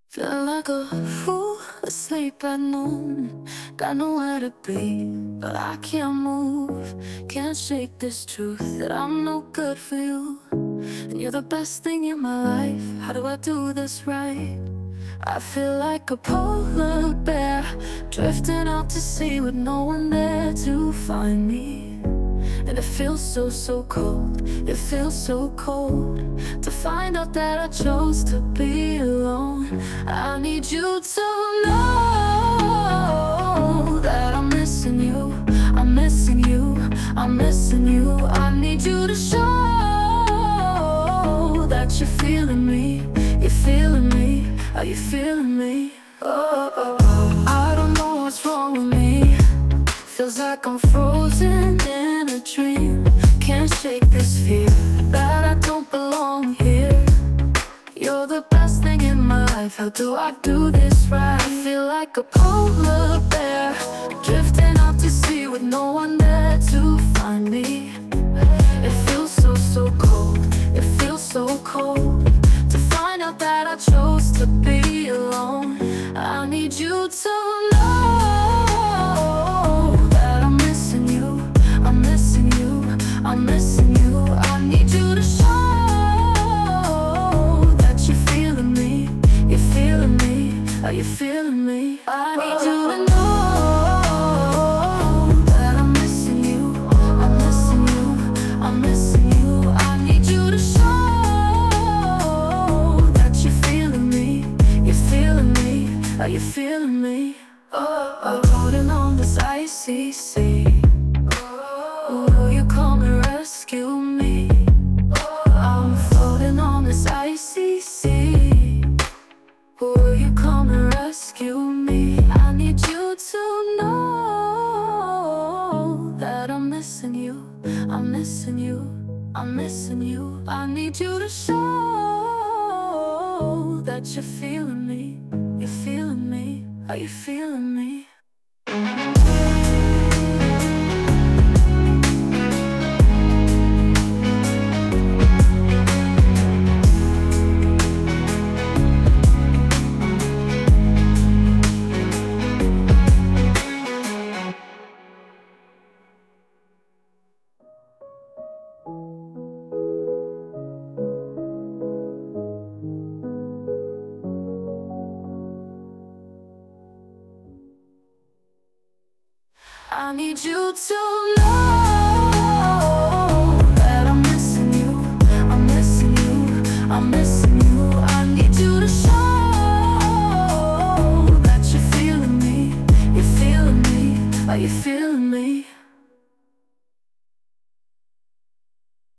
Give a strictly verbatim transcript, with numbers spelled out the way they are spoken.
Feel like a fool asleep at noon. Got nowhere to be, but I can't move. Can't shake this truth that I'm no good for you. And you're the best thing in my life. How do I do this right? I feel like a polar bear, drifting out to sea with no one there to find me. And it feels so, so cold, it feels so cold to find out that I chose to be alone. I need you to know that I'm missing you, I'm missing you, I'm missing you. I need you to show that you're feeling me, you're feeling me. Are you feeling me? Oh, oh, oh. I don't know what's wrong with me. Feels like I'm frozen in a dream. Can't shake this fear that I don't belong here. You're the best thing in my life. How do I do this right? I feel like a polar bear, drifting out to sea with no one there to find me. It feels so, so cold, it feels so cold to find out that I chose to be alone. I need you to know that I'm missing you, I'm missing you, I'm missing you. I need you to show that you're feeling me, you're feeling me. Are you feeling me? I need you to know that I'm missing you, I'm missing you, I'm missing you. I need you to show are you feeling me? Oh, I'm floating on this icy sea. Will you come and rescue me? I'm floating on this icy sea. Will you come and rescue me? I need you to know that I'm missing you, I'm missing you, I'm missing you. I need you to show that you're feeling me, you're feeling me. Are you feeling me? I need you to know that I'm missing you, I'm missing you, I'm missing you. I need you to show that you're feeling me, you're feeling me. Are you feeling me?